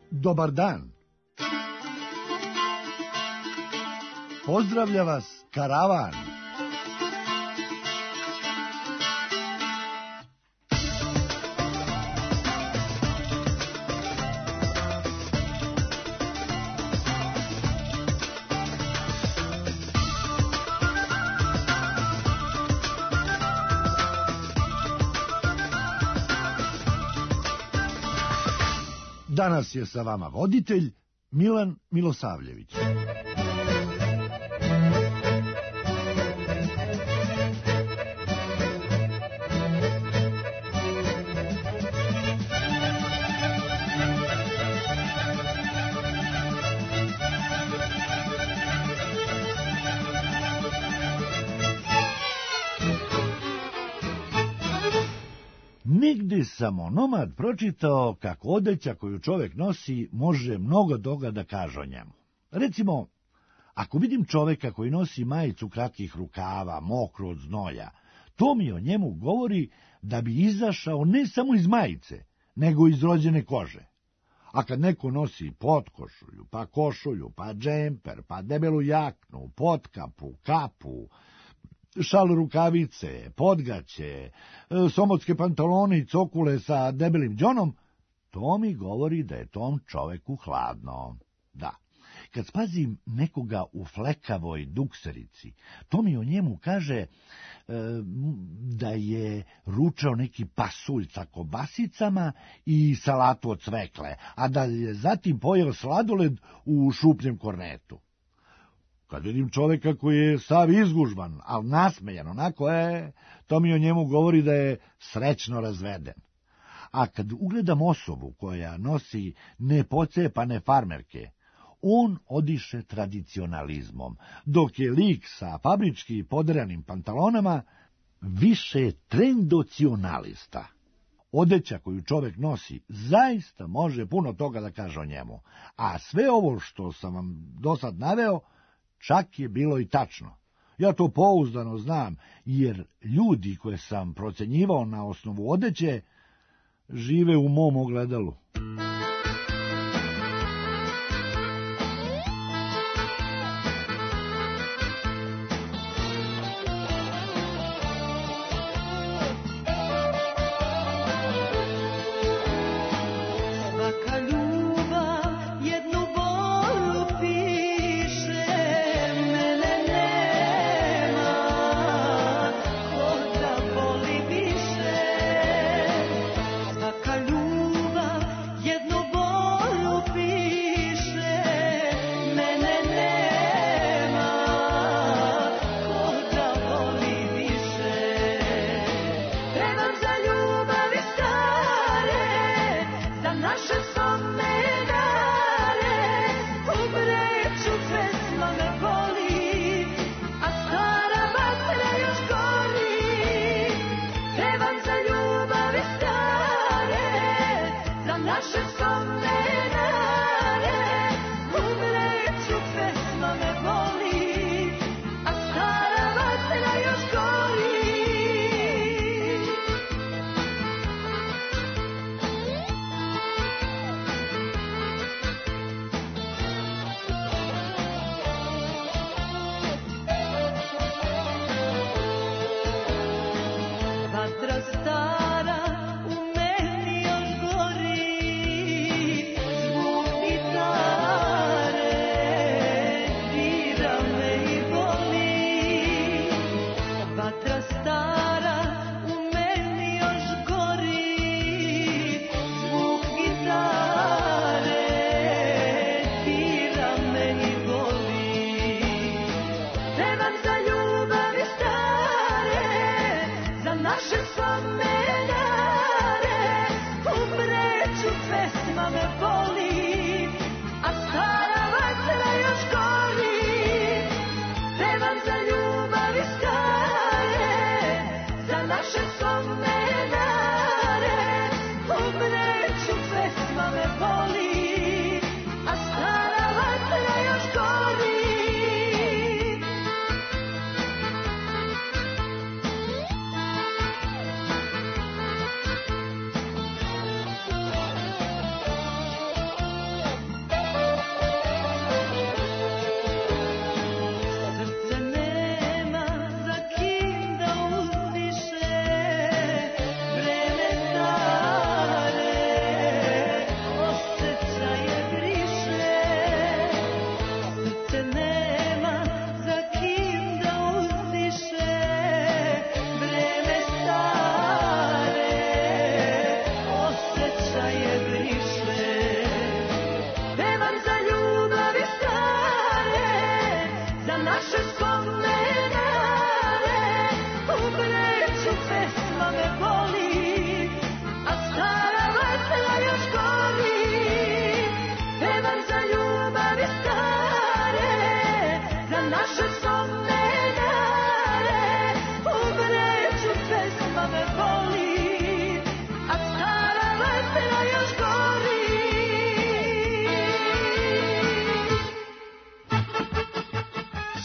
Dobar dan. Pozdravlja vas karavan. Danas je sa vama voditelj Milan Milosavljević. Nigdje sam onomad pročitao kako odeća koju čovjek nosi može mnogo toga da kaže o njemu. Recimo, ako vidim čovjeka koji nosi majicu kratkih rukava, mokru od znoja, to mi o njemu govori da bi izašao ne samo iz majice, nego iz rođene kože. A kad neko nosi potkošulju, pa košulju, pa džemper, pa debelu jaknu, potkapu, kapu, šal rukavice, podgaće, somotske pantalone i cokule sa debelim đonom, to mi govori da je tom čoveku hladno. Da, kad spazim nekoga u flekavoj dukserici, to mi o njemu kaže da je ručao neki pasulj sa kobasicama i salatu od cvekle, a da je zatim pojeo sladoled u šupljem kornetu. Kad vidim čovjeka koji je sav izgužvan, ali nasmejan, onako to mi o njemu govori da je srećno razveden. A kad ugledam osobu koja nosi nepocepane farmerke, on odiše tradicionalizmom, dok je lik sa fabrički poderanim pantalonama više trendocionalista. Odeća koju čovjek nosi zaista može puno toga da kaže o njemu, a sve ovo što sam vam do sad naveo čak je bilo i tačno. Ja to pouzdano znam, jer ljudi koje sam procenjivao na osnovu odeće žive u mom ogledalu.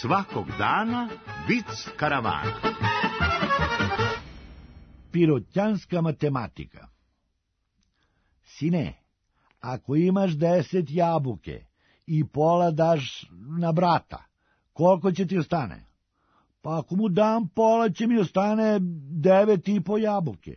svakog dana vic karavana. Pirotjanska matematika. Sine, ako imaš 10 jabuke i pola daš na brata, koliko će ti ostane? Pa ako mu dam pola, će mi ostane 9,5 jabuke.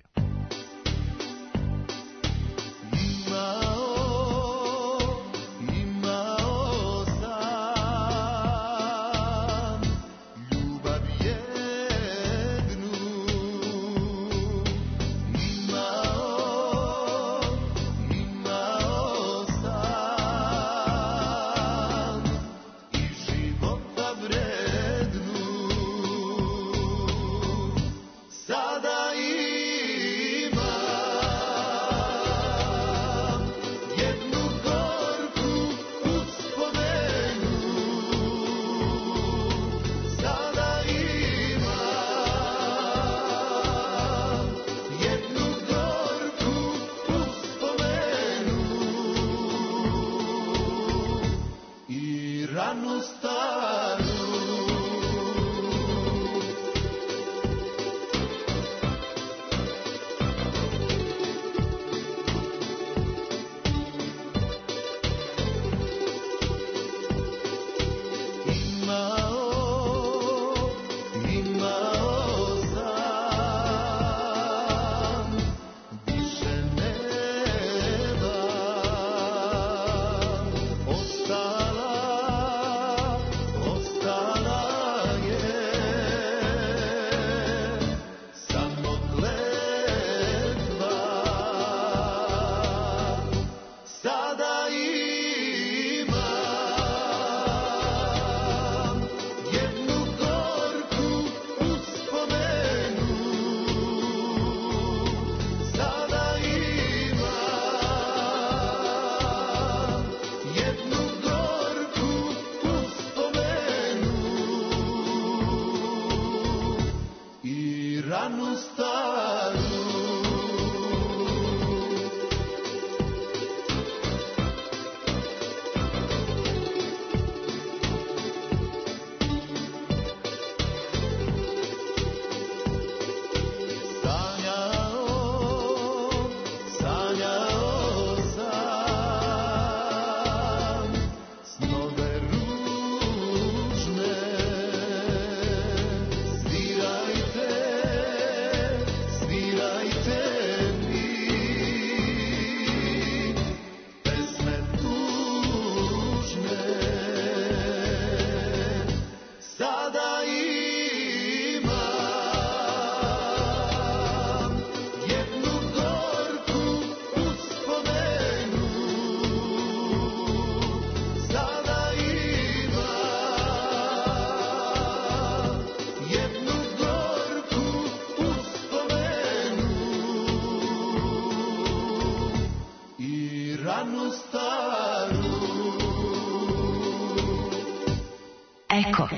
Eko.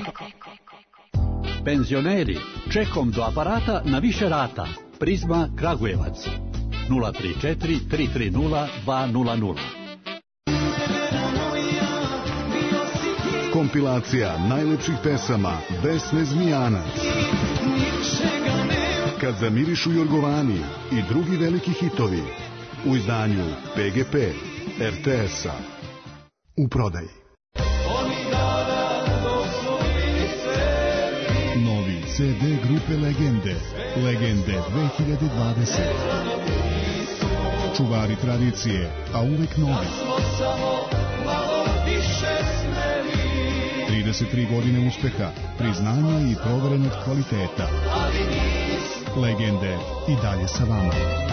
Penzioneri, čekom do aparata na više rata. Prizma Kragujevac 034 330 200. Kompilacija najlepših pesama Vesne Zmijanac. Kad zamirišu Jorgovani i drugi veliki hitovi u izdanju PGP RTS-a. U prodaji. Novi CD grupe Legende. Legende 2020. Čuvari tradicije, a uvek novi. 33 godine uspeha, priznanja i proverenog kvaliteta. Legende i dalje sa vama.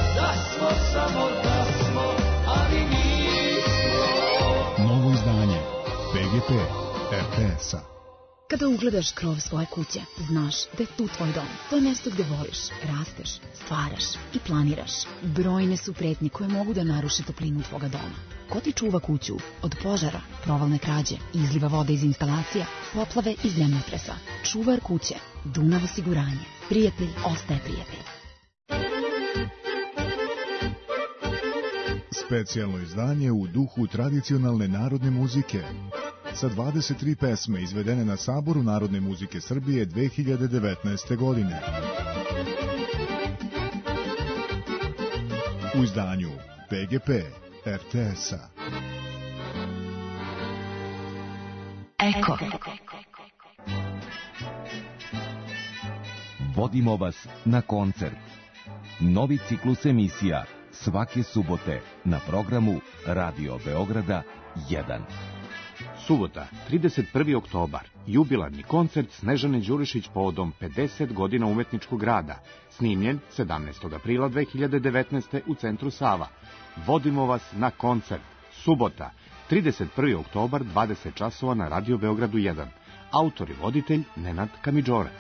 Novo izdanje PGP RTS-a. Kada ugledaš krov svoje kuće, znaš da je tu tvoj dom. To je mjesto gdje voliš, rasteš, stvaraš i planiraš. Brojne su pretnje koje mogu da naruše toplinu tvoga doma. Ko ti čuva kuću od požara, provalne krađe, izliva vode iz instalacija, poplave i zemljotresa? Čuvar kuće, Dunav osiguranje. Prijatelj ostaje prijatelj. Specijalno izdanje u duhu tradicionalne narodne muzike. sa 23 pesme izvedene na Saboru Narodne muzike Srbije 2019. godine. U izdanju PGP RTS-a. Eko. Vodimo vas na koncert. Novi ciklus emisija svake subote na programu Radio Beograda 1. Subota, 31. oktobar, jubilarni koncert Snežane Đurišić povodom 50 godina umetničkog rada, snimljen 17. aprila 2019. u centru Sava. Vodimo vas na koncert. Subota, 31. oktobar, 20 časova na Radio Beogradu 1. Autor i voditelj Nenad Kamidžorac.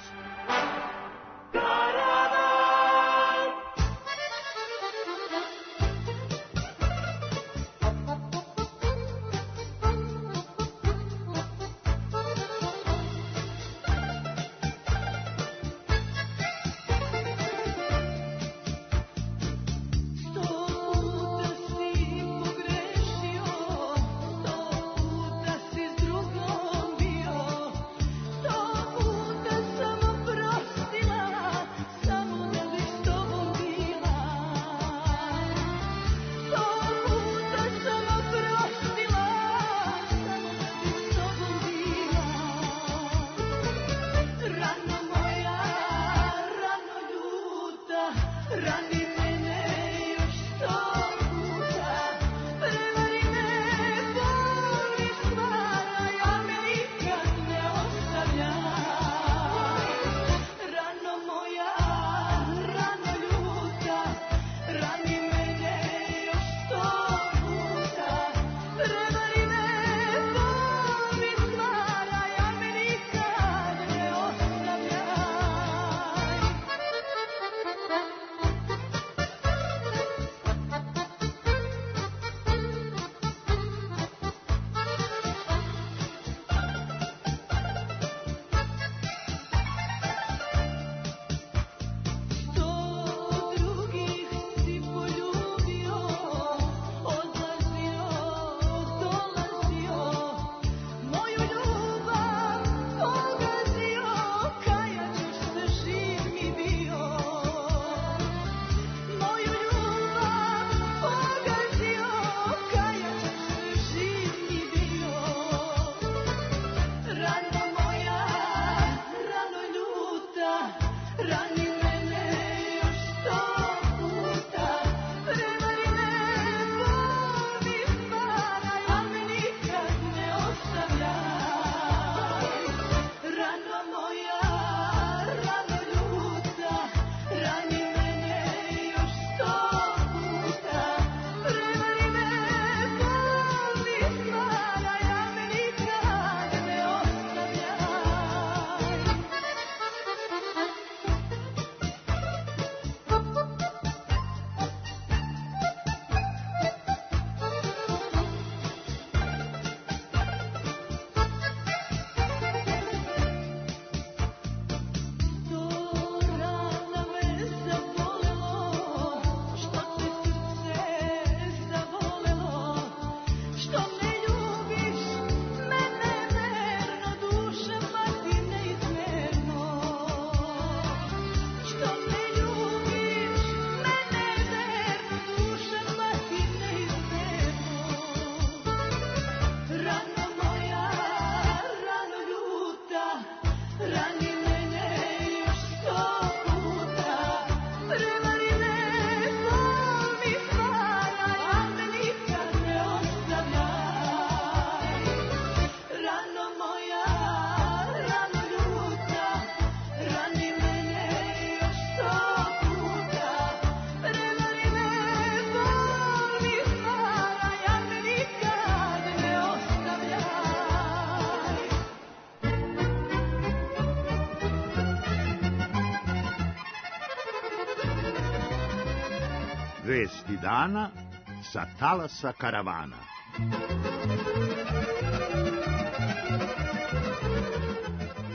Vesti dana sa talasa karavana.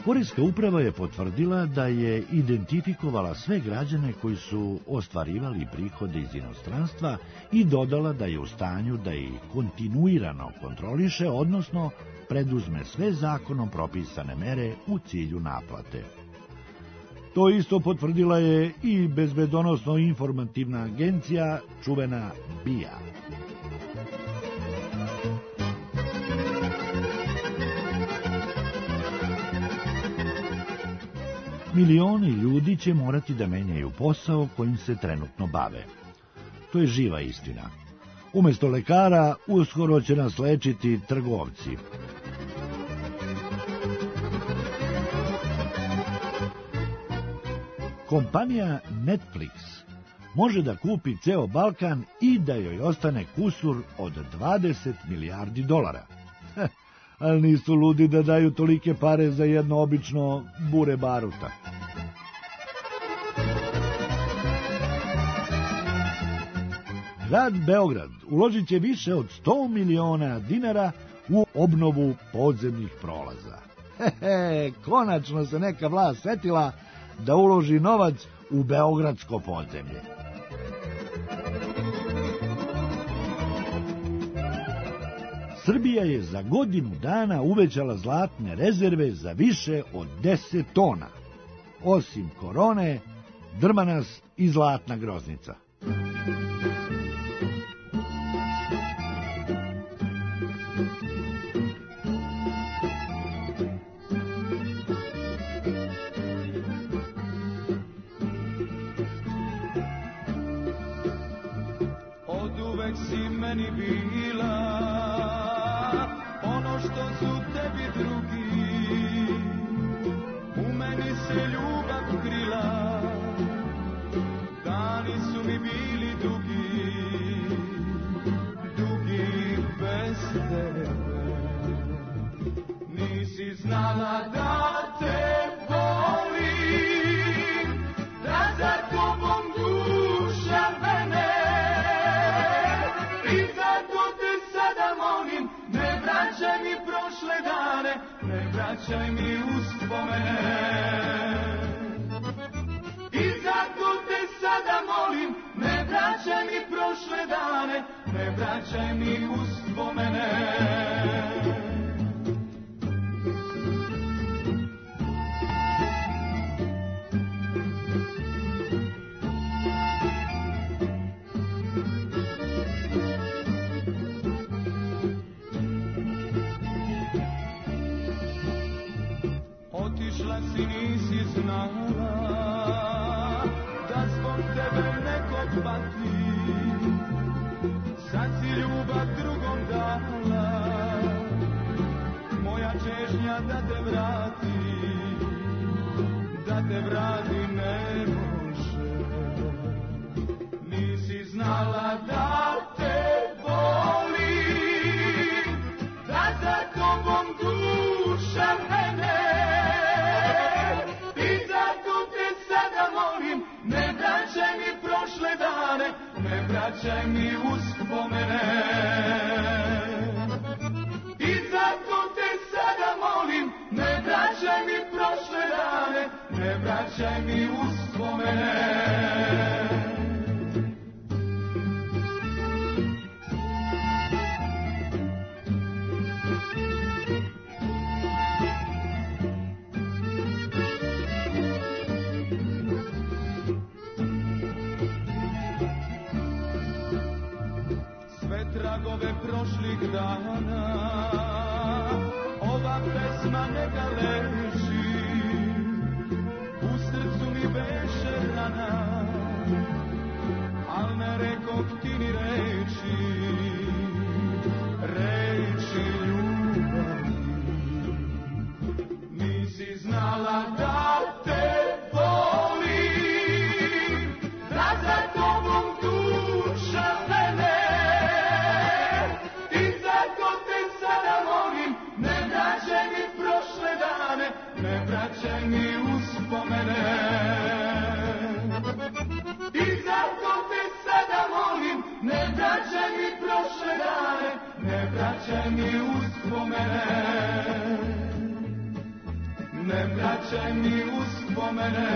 Poreska uprava je potvrdila da je identifikovala sve građane koji su ostvarivali prihode iz inostranstva i dodala da je u stanju da ih kontinuirano kontroliše, odnosno preduzme sve zakonom propisane mere u cilju naplate. To isto potvrdila je i bezbedonosno-informativna agencija, čuvena BIA. Milioni ljudi će morati da menjaju posao kojim se trenutno bave. To je živa istina. Umesto lekara, uskoro će nas lečiti trgovci. Kompanija Netflix može da kupi ceo Balkan i da joj ostane kusur od 20 milijardi dolara. Ali nisu ludi da daju tolike pare za jedno obično bure baruta. Grad Beograd uložit će više od 100 miliona dinara u obnovu podzemnih prolaza. Konačno se neka vlast setila da uloži novac u beogradsko podzemlje. Srbija je za godinu dana uvećala zlatne rezerve za više od 10 tona. Osim korone, drma nas i zlatna groznica. Oduvek si meni bila ono što su tebi drugi, u meni se ljubav krila, dani su mi bili dugi, dugi bez tebe. Nisi znala da te volim, da za tobom duša mene, i zato te sada molim, ne vraćaj mi prošle dane, ne vraćaj mi uspomene. I zato te sada molim, ne vraćaj mi prošle dane, ne vraćaj mi uspomene. Otišla si, nisi znala da zbog tebe nekog pati, sad si ljubav drugom dala, moja čežnja da te vrati ne može. Nisi znala da te volim, da za tobom duša mene, i zato te sada molim, ne vraćaj mi prošle dane, ne vraćaj mi uspomene. I zato te sada molim, ne vraćaj mi prošle dane, ne vraćaj mi uspomene. Tragove prošlih dana, ova pesma neka leži, u srcu mi beše rana, al ne rekog ti ni reči, reči ljubavi. Nisi znala da te volim, da za tobom duša mene, ne vraćaj mi uspomene. I zato te sada molim, ne vraćaj mi prošle dane, ne vraćaj mi uspomene. ne vraćaj mi uspomene,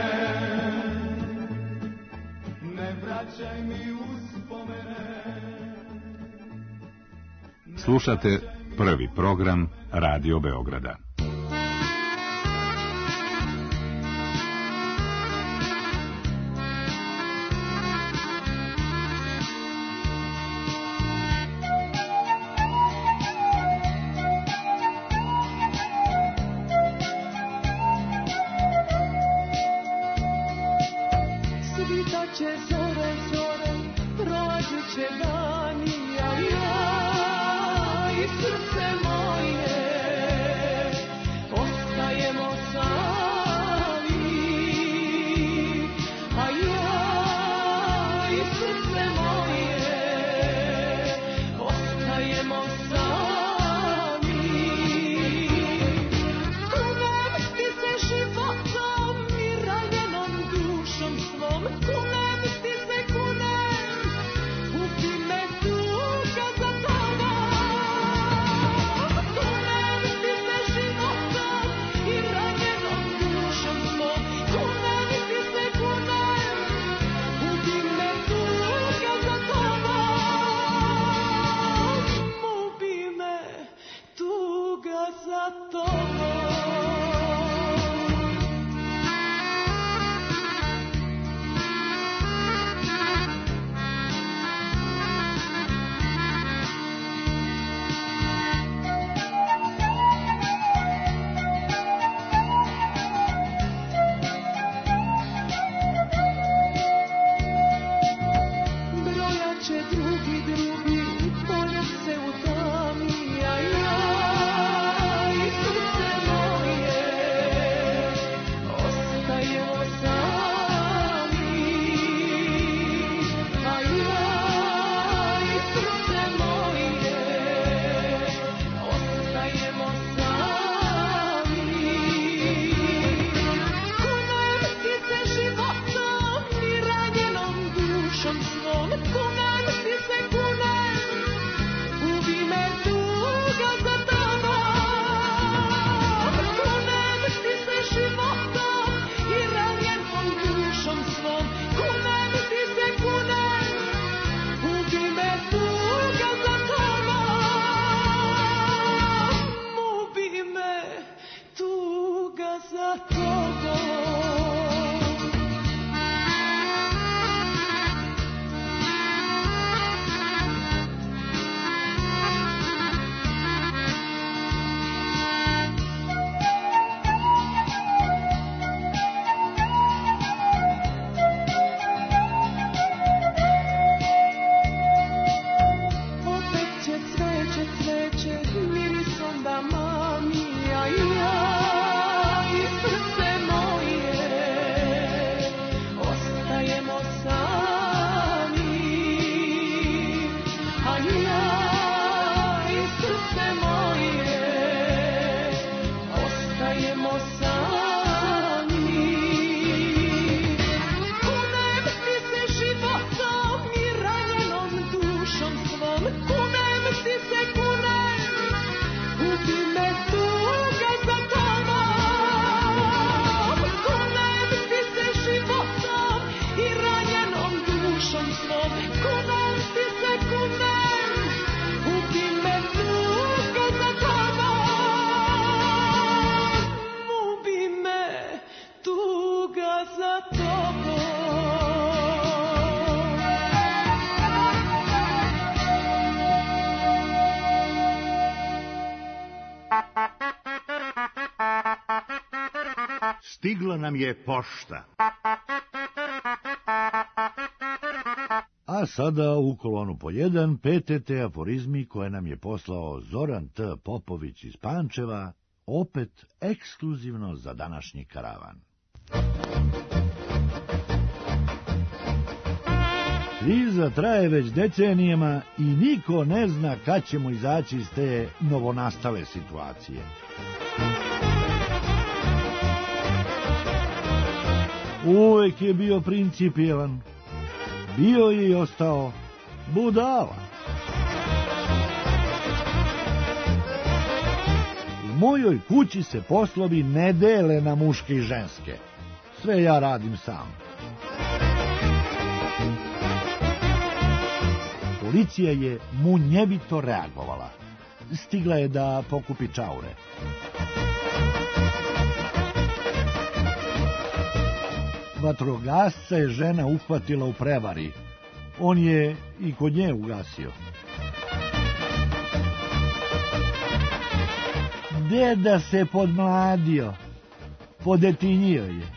ne vraćaj mi uspomene. Slušate prvi program Radio Beograda. Stigla nam je pošta. A sada u kolonu po 1 PTT aforizmi koje nam je poslao Zoran T. Popović iz Pančeva, opet ekskluzivno za današnji karavan. Kriza traje već decenijama i niko ne zna kad ćemo izaći iz te novonastale situacije. Uvek je bio principijelan, bio je i ostao budala. U mojoj kući se poslovi ne dele na muške i ženske. Sve ja radim sam. Policija je munjevito reagovala. Stigla je da pokupi čaure. Vatrogasca je žena uhvatila u prevari. On je i kod nje ugasio. Deda se podmladio, podetinjio je.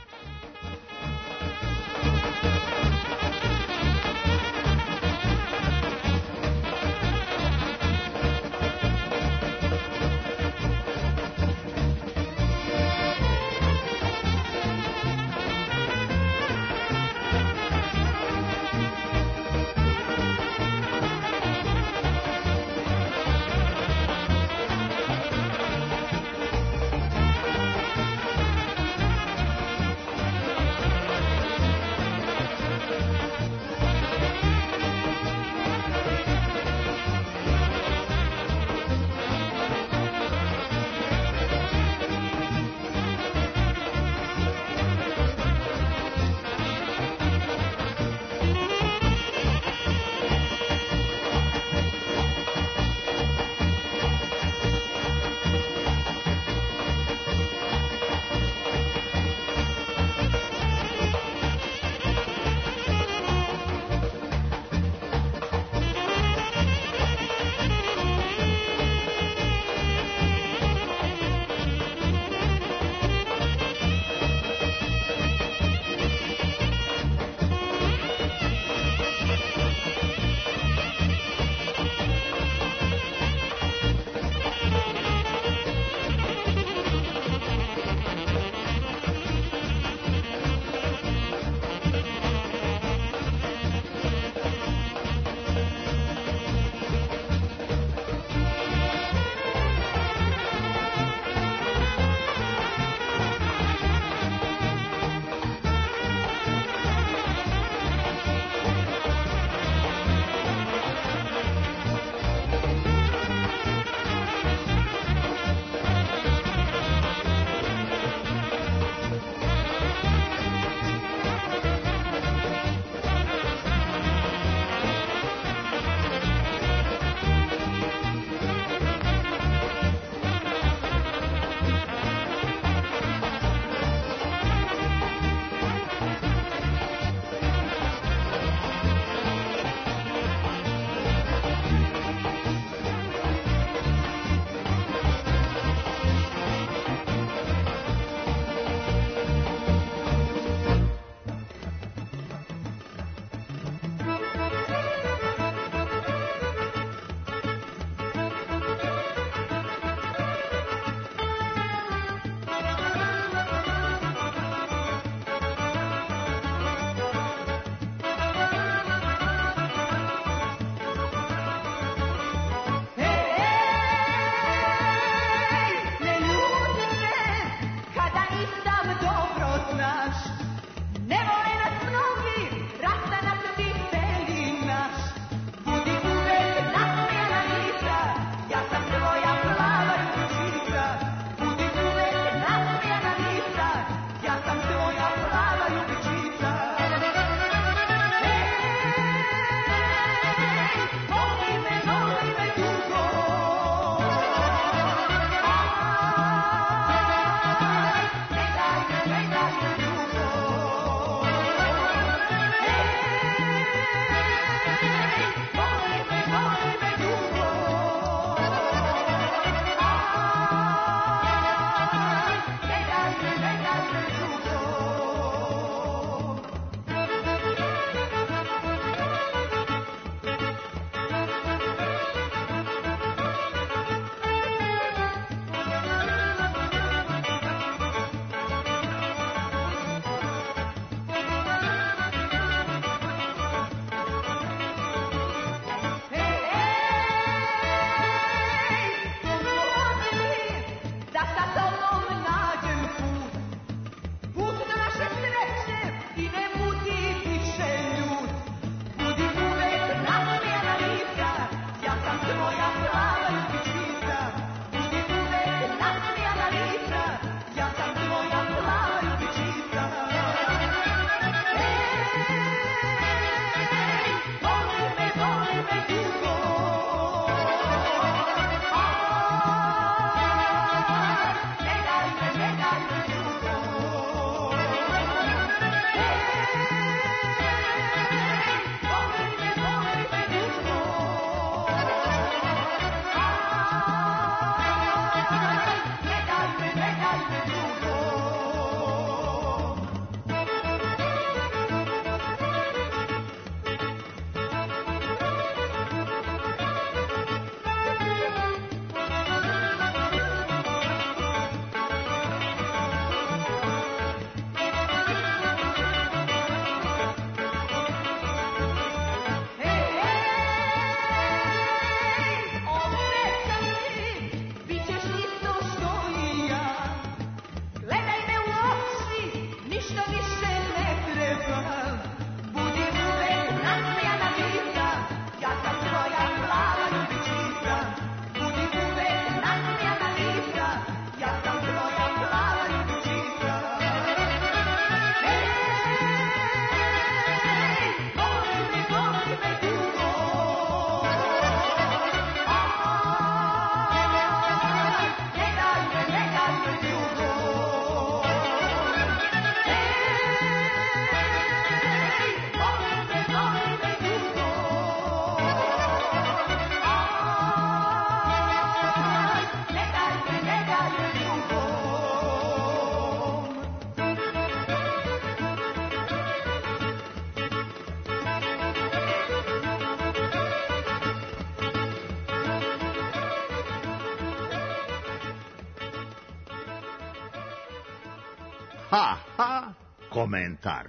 ha, ha, komentar.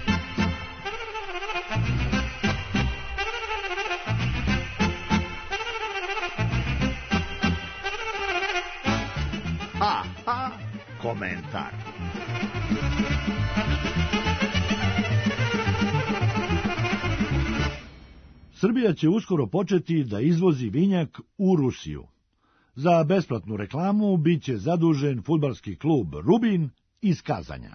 Ha, ha, komentar. Srbija će uskoro početi da izvozi vinjak u Rusiju. Za besplatnu reklamu biće zadužen fudbalski klub Rubin iz Kazanja.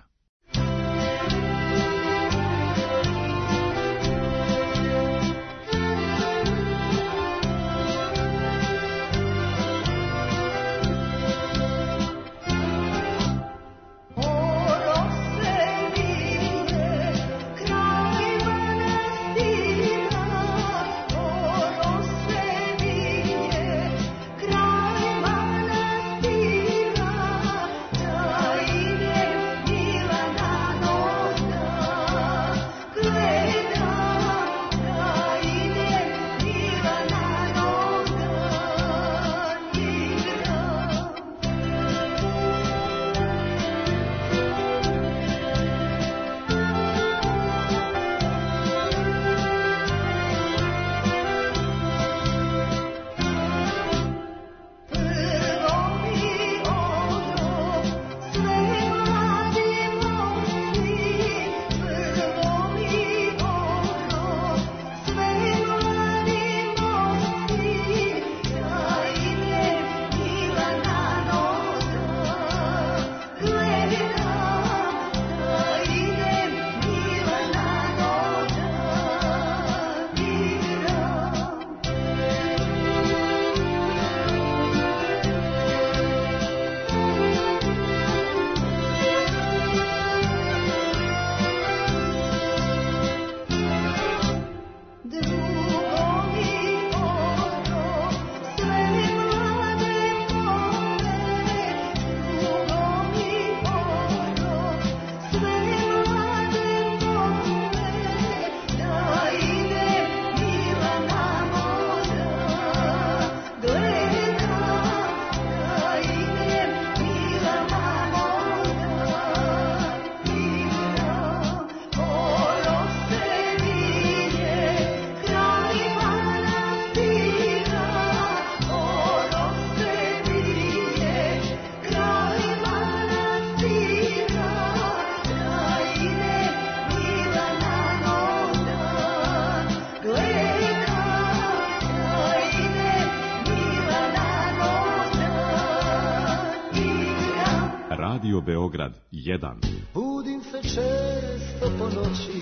Radio Beograd 1. Budim se često po noći,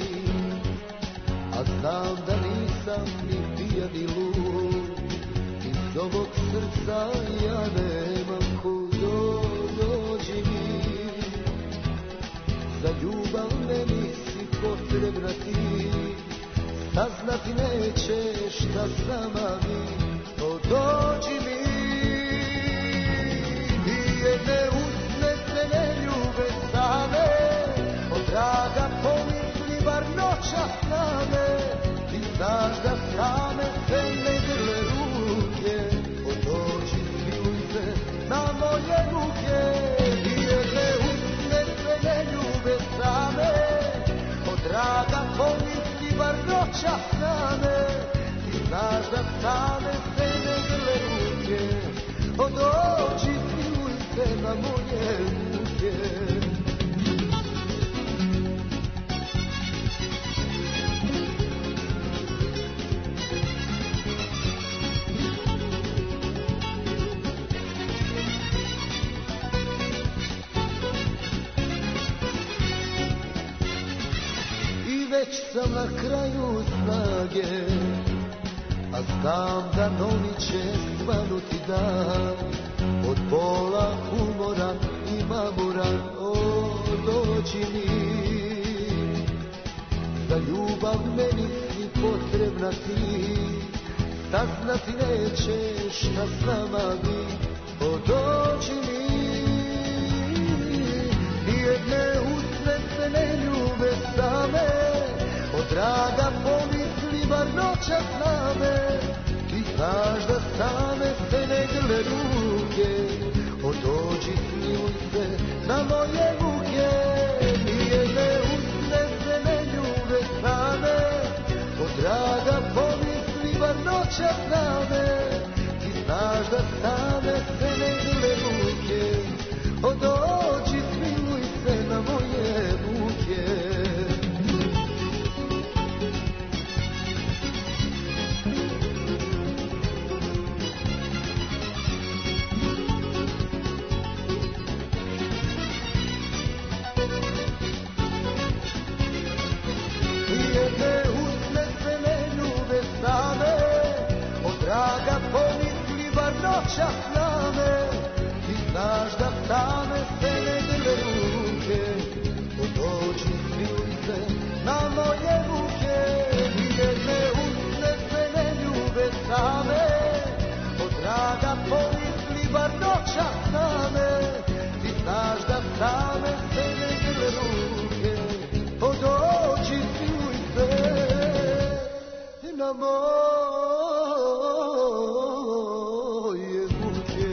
a znam da nisam ni pijan ni lud. Iz ovog srca ja nemam kuda, dođi mi. Za ljubav meni si potrebna ti, saznati nećeš šta sama mi. O, dođi mi, nijedne usne se ne ljube same. O, draga, pomisli bar noćas na me. Ti znaš da same se ne grle ruke. O, dođi, smiluj se na moje ruke. Nijedne usne se ne ljube same. O, draga, pomisli bar noćas na me. Ti znaš da same se ne grle ruke. O, dođi, smiluj se na moje ruke. Već sam na kraju snage, a znam da novi će svanuti dan. Od bola umoran i mamuran, o, dođi mi. Za ljubav meni si potrebna ti, saznati nećeš šta sama mi. O, dođi mi. Nijedne usne se ne ljube same. O, draga, pomisli bar noćas na me. Ti znaš da same se ne grle ruke. O, dođi, smiluj se na moje ruke. zname, ti znaš da same se ne drle ruke, dođi smiluj se na moje muke, jedne usne se ne ljube same, od draga pomisli bar noćas name, ti znaš da same se ne drle ruke, dođi smiluj se na moje muke.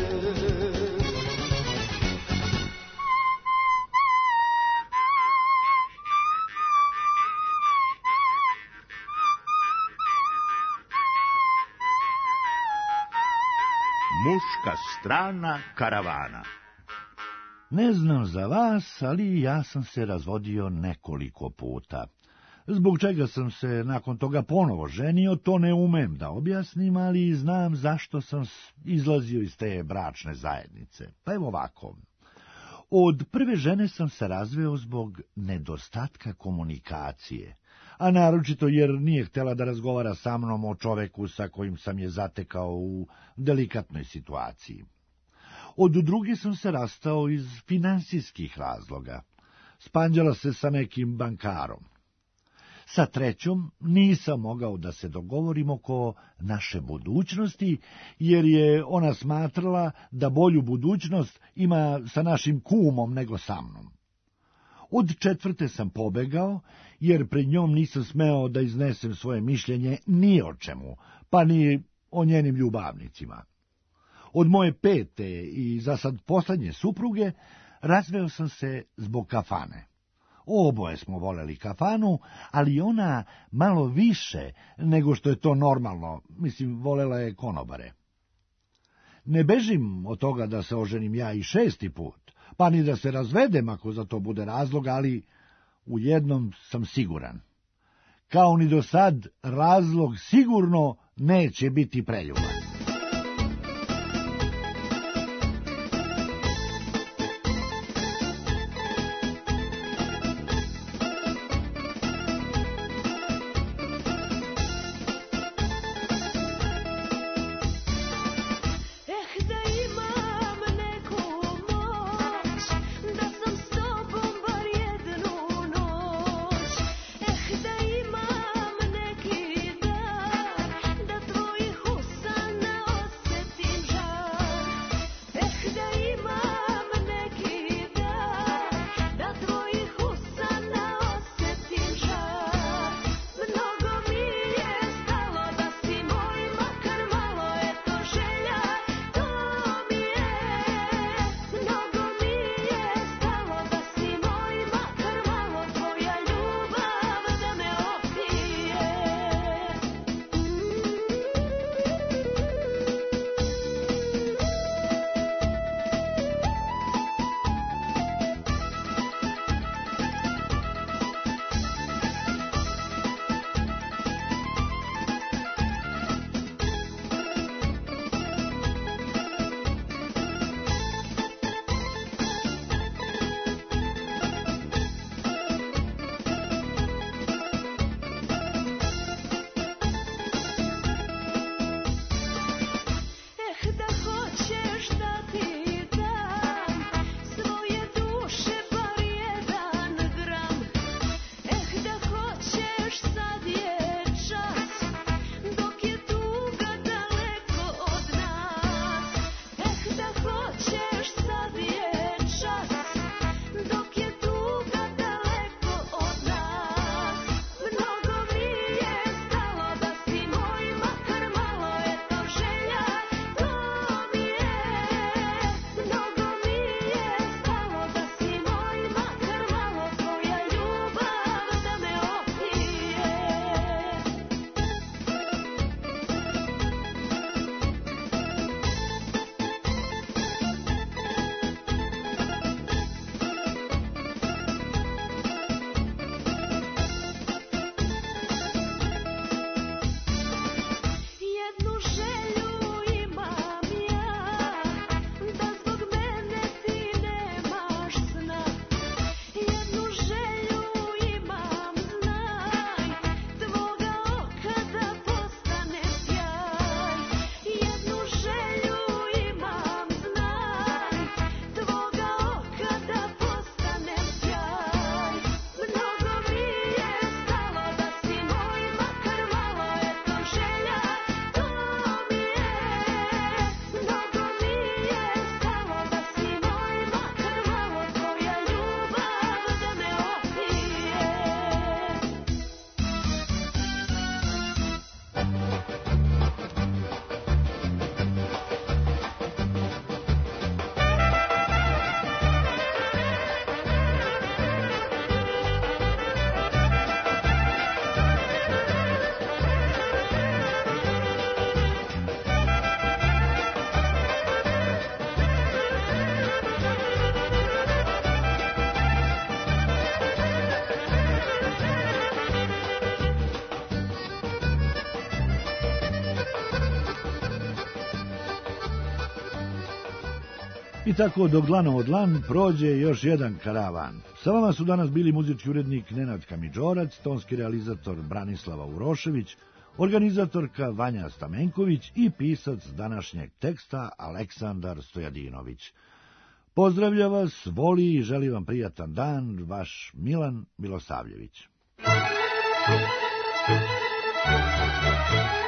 Muška strana karavana. Ne znam za vas, ali ja sam se razvodio nekoliko puta. Zbog čega sam se nakon toga ponovo ženio, to ne umem da objasnim, ali znam zašto sam izlazio iz te bračne zajednice. Pa evo ovako. Od prve žene sam se razveo zbog nedostatka komunikacije, a naročito jer nije htjela da razgovara sa mnom o čoveku sa kojim sam je zatekao u delikatnoj situaciji. Od druge sam se rastao iz finansijskih razloga. Spanđala se sa nekim bankarom. Sa trećom nisam mogao da se dogovorim oko naše budućnosti, jer je ona smatrala da bolju budućnost ima sa našim kumom nego sa mnom. Od četvrte sam pobegao, jer pred njom nisam smeo da iznesem svoje mišljenje ni o čemu, pa ni o njenim ljubavnicima. Od moje pete i za sad poslednje supruge razveo sam se zbog kafane. Oboje smo voleli kafanu, ali ona malo više nego što je to normalno, volela je konobare. Ne bežim od toga da se oženim ja i 6. put, pa ni da se razvedem ako za to bude razlog, ali u jednom sam siguran. Kao ni do sad, razlog sigurno neće biti preljuba. Da tvojih usana I tako do dlana od dlan prođe još jedan karavan. Sa vama su danas bili muzički urednik Nenad Kamidžorac, tonski realizator Branislava Urošević, organizatorka Vanja Stamenković i pisac današnjeg teksta Aleksandar Stojadinović. Pozdravlja vas, voli i želi vam prijatan dan, vaš Milan Milosavljević.